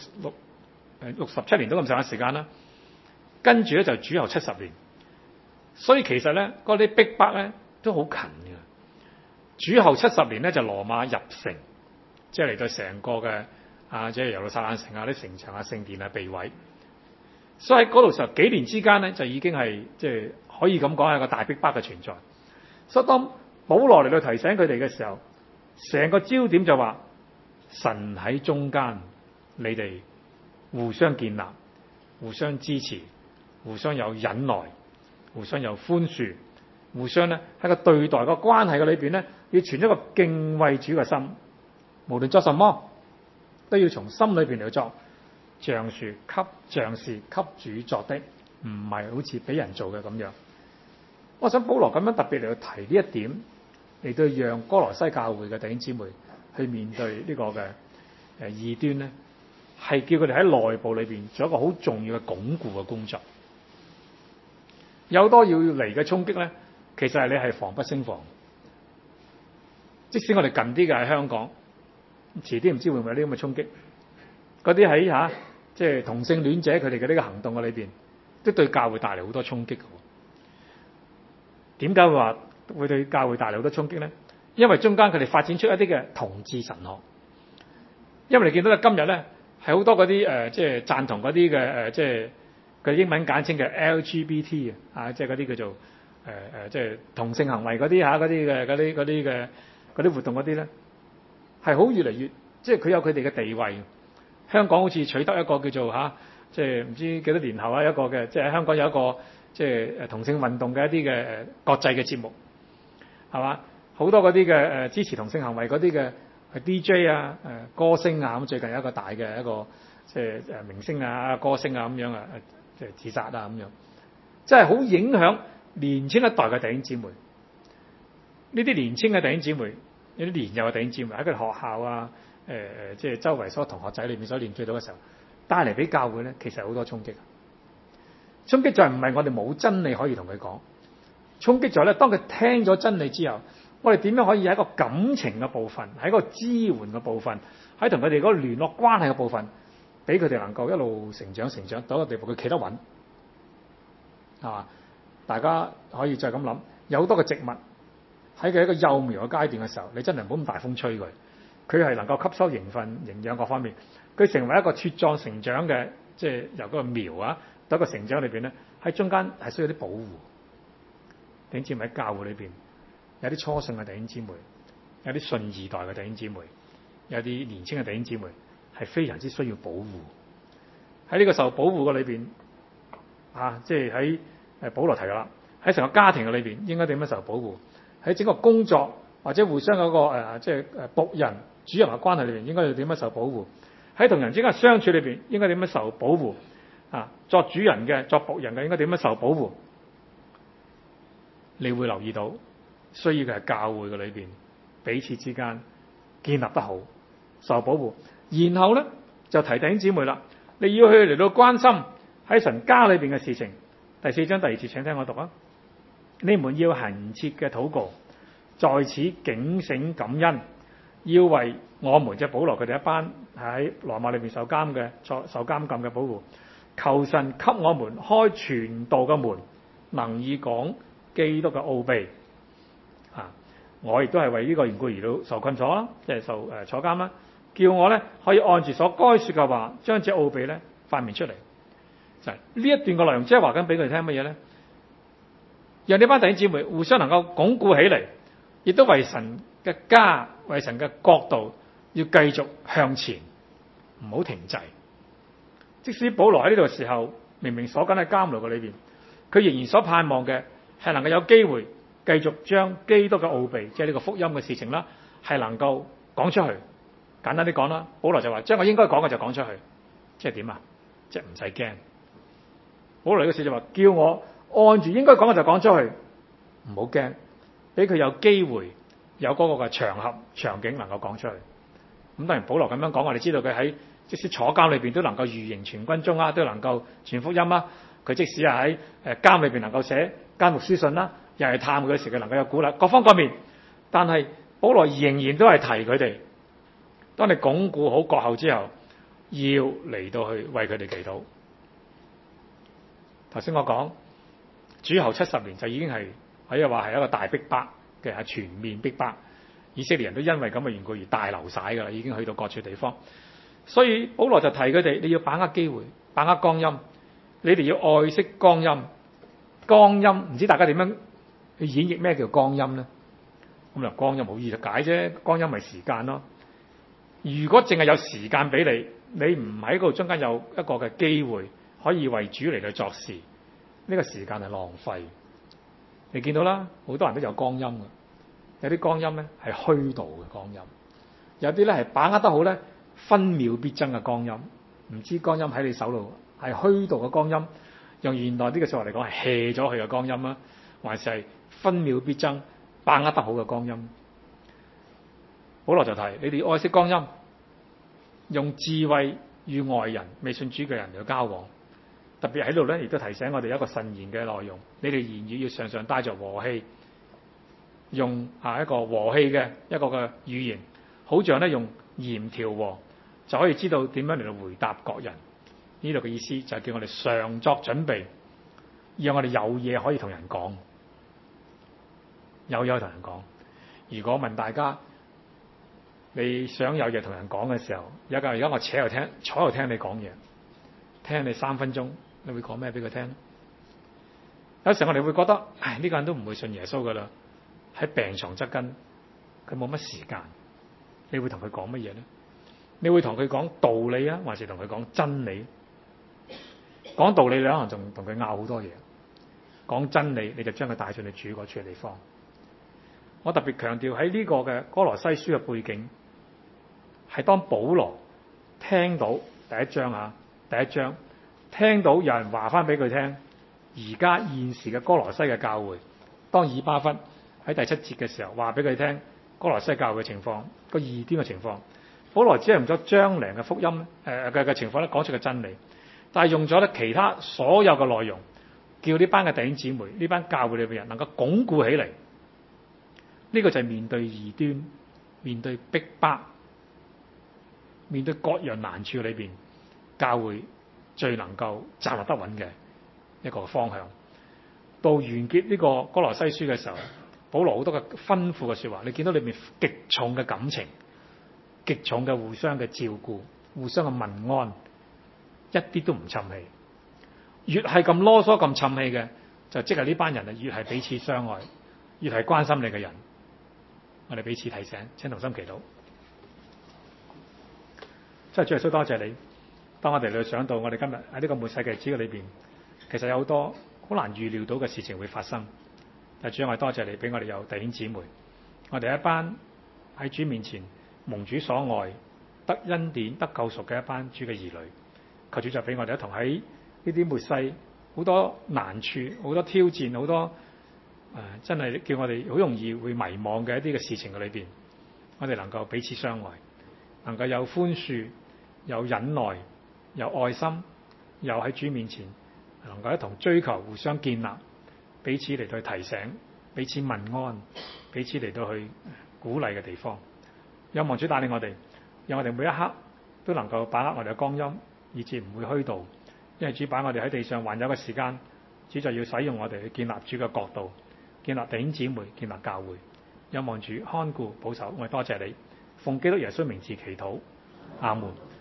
67年都咁上下時間啦，跟住咧就主後70年，所以其實咧嗰啲逼迫咧都好近嘅。主後70年咧就羅馬入城，即係嚟到成個嘅即係耶路撒冷城啲城牆聖殿被毀，所以喺嗰度時候幾年之間咧就已經係即係可以咁講係個大逼迫嘅存在。所以當保羅嚟到提醒佢哋嘅時候，成個焦點就話神喺中間，你哋互相建立、互相支持、互相有忍耐、互相有寬恕、互相咧喺個對待個關係嘅裏邊咧，要存一個敬畏主嘅心，無論作什麼都要從心裏邊嚟作，像是給主作的，唔係好似俾人做嘅咁樣。我想保羅咁樣特別嚟到提呢一點，嚟到讓哥羅西教會嘅弟兄姊妹去面對呢個嘅異端咧，係叫佢哋喺內部裏邊做一個好重要嘅鞏固嘅工作。 有好多要嚟嘅衝擊咧，其實係你係防不勝防。即使我哋近啲嘅喺香港，遲啲唔知會唔會有啲咁嘅衝擊。嗰啲喺即係同性戀者佢哋嘅呢個行動嘅裏邊，都對教會帶嚟好多衝擊嘅。點解會話會對教會帶嚟好多衝擊咧？因為中間佢哋發展出一啲嘅同志神學。因為你見到今日咧係好多嗰啲即係贊同嗰啲嘅即係佢英文簡稱嘅 LGBT 即係嗰啲叫做即係同性行為嗰啲嗰啲活動嗰啲咧，係好越嚟越即係佢有佢哋嘅地位。香港好似取得一個叫做即係唔知幾多年後一個嘅，即係喺香港有一個即係同性運動嘅一啲嘅國際嘅節目，係嘛？好多嗰啲嘅支持同性行為嗰啲嘅 DJ 歌星咁，最近有一個大嘅一個即係明星歌星咁樣即係自殺咁樣，即係好影響年青一代嘅弟兄姊妹。呢啲年青嘅弟兄姊妹，有啲年幼嘅弟兄姊妹喺佢哋學校即係周圍所同學仔裏面所連聚到嘅時候，帶嚟俾教會咧，其實好多衝擊。衝擊就係唔係我哋冇真理可以同佢講，衝擊就係咧，當佢聽咗真理之後，我哋點樣可以喺一個感情嘅部分，喺一個支援嘅部分，喺同佢哋嗰個聯絡關係嘅部分，俾佢哋能夠一路成長到一個地步，佢企得穩，係嘛？大家可以再咁諗，有好多嘅植物喺佢一個幼苗嘅階段嘅時候，你真係唔好咁大風吹佢。佢係能夠吸收營分、營養各方面，佢成為一個茁壯成長嘅，即係由嗰個苗到一個成長裏邊咧，喺中間係需要啲保護。弟兄姊妹喺教會裏邊，有啲初信嘅弟兄姊妹，有啲信二代嘅弟兄姊妹，有啲年輕嘅弟兄姊妹，係非常之需要保護。喺呢個受保護嘅裏邊，即係喺保羅提啦，喺成個家庭嘅裏邊應該點樣受保護？喺整個工作或者互相嗰個即係僕人、主人嘅關係裏邊，應該要點樣受保護？喺同人之間相處裏邊，應該點樣受保護？作主人嘅、作僕人嘅，應該點樣受保護？你會留意到，需要嘅係教會嘅裏邊彼此之間建立得好，受保護。然後咧就提弟兄姊妹啦，你要去嚟到關心喺神家裏邊嘅事情。第4章第2節，請聽我讀啊！你們要恆切嘅禱告，在此警醒感恩，要為我們即係保羅佢哋一班喺羅馬裏邊受監禁嘅保護，求神給我們開傳道嘅門，能以講基督嘅奧秘。我亦都係為呢個緣故而到受困咗啦，即係受坐監啦，叫我咧可以按住所該說嘅話，將這奧秘咧發明出嚟。就係呢一段嘅內容，即係話緊俾佢哋聽乜嘢咧？讓呢班弟兄姊妹互相能夠鞏固起嚟，亦都為神嘅家、為神嘅國度要繼續向前，唔好停滯。即使保羅喺呢度嘅時候，明明鎖緊喺監牢嘅裏邊，佢仍然所盼望嘅係能夠有機會繼續將基督嘅奧秘，即係呢個福音嘅事情啦，係能夠講出去。簡單啲講啦，保羅就話將我應該講嘅就講出去，即係點啊？即係唔使驚。保羅嘅事就話叫我按住應該講嘅就講出去，唔好驚，俾佢有機會有嗰個嘅場合場景能夠講出去。咁當然保羅咁樣講，我哋知道佢喺即使坐監裏邊都能夠御營全軍中都能夠傳福音啦。佢即使係喺監裏邊能夠寫監獄書信啦，又係探佢嘅時佢能夠有鼓勵各方各面。但係保羅仍然都係提佢哋，當你鞏固好國後之後，要嚟到去為佢哋祈禱。頭先我講主後70年就已經係可以話係一個大逼迫嘅，係全面逼迫。以色列人都因為咁嘅緣故而大流晒㗎啦，已經去到各處地方。所以保羅就提佢哋，你要把握機會，把握光陰，你哋要愛惜光陰。光陰唔知大家點樣去演繹咩叫光陰咧？咁啊，光陰好易就解啫，光陰咪時間咯。如果淨係有時間俾你，你唔喺嗰度中間有一個嘅機會可以為主嚟到作事，呢個時間係浪費。你見到啦，好多人都有光陰嘅，有啲光陰咧係虛度嘅光陰，有啲咧係把握得好咧，分秒必爭嘅光陰。唔知光陰喺你手度係虛度嘅光陰，用現代啲嘅說話嚟講係 hea 咗佢嘅光陰啦，還是係分秒必爭、把握得好嘅光陰？保羅就提你哋愛惜光陰，用智慧與外人未信主嘅人嚟交往。 特別喺度咧，亦都提醒我哋一個慎言嘅內容。你哋言語要常常帶着和氣，用一個和氣嘅一個嘅語言，好像咧用鹽調和，就可以知道點樣嚟到回答各人。呢度嘅意思就係叫我哋常作準備，讓我哋有嘢可以同人講，有嘢可以同人講。如果問大家，你想有嘢同人講嘅時候，而家我坐喺度聽你講嘢，聽你3分鐘，你會講咩俾佢聽？有時候我哋會覺得，呢個人都唔會信耶穌噶啦，喺病床側跟，佢冇乜時間。你會同佢講乜嘢呢？你會同佢講道理啊，還是同佢講真理？講道理你可能仲同佢拗好多嘢，講真理你就將佢帶上你主嗰處嘅地方。我特別強調喺呢個嘅歌羅西書嘅背景，係當保羅聽到第一章聽到有人話翻俾佢聽，而家現時嘅歌羅西嘅教會，當以巴弗喺第7節嘅時候話俾佢聽歌羅西教會嘅情況，個異端嘅情況，保羅只係用咗將來嘅福音嘅情況咧講出個真理，但係用咗咧其他所有嘅內容，叫呢班嘅弟兄姊妹，呢班教會裏邊人能夠鞏固起嚟。呢個就係面對異端、面對逼迫、面對各樣難處裏邊，教會最能夠站立得穩嘅一個方向。到完結呢個歌羅西書嘅時候，保羅好多嘅吩咐嘅說話，你見到裏面極重嘅感情、極重嘅互相嘅照顧、互相嘅問安，一啲都唔沉氣。越係咁囉嗦、咁沉氣嘅，就即係呢班人啊，越係彼此相愛，越係關心你嘅人。我哋彼此提醒，請同心祈禱。真係主耶穌，多謝你。當我哋去想到我哋今日喺呢個末世嘅日子裏邊，其實有好多好難預料到嘅事情會發生。但主，我哋多謝你，俾我哋有弟兄姊妹，我哋一班喺主面前蒙主所愛、得恩典、得救贖嘅一班主嘅兒女。求主就俾我哋一同喺呢啲末世好多難處、好多挑戰、好多真係叫我哋好容易會迷惘嘅一啲嘅事情嘅裏邊，我哋能夠彼此相愛，能夠有寬恕、有忍耐、有愛心，又喺主面前能夠一同追求、互相建立，彼此嚟到去提醒、彼此問安、彼此嚟到去鼓勵嘅地方。有望主帶領我哋，讓我哋每一刻都能夠把握我哋嘅光陰，以致唔會虛度。因為主擺我哋喺地上還有嘅時間，主就要使用我哋去建立主嘅國度，建立弟兄姊妹，建立教會。有望主看顧保守，我哋多謝你，奉基督耶穌名字祈禱，阿門。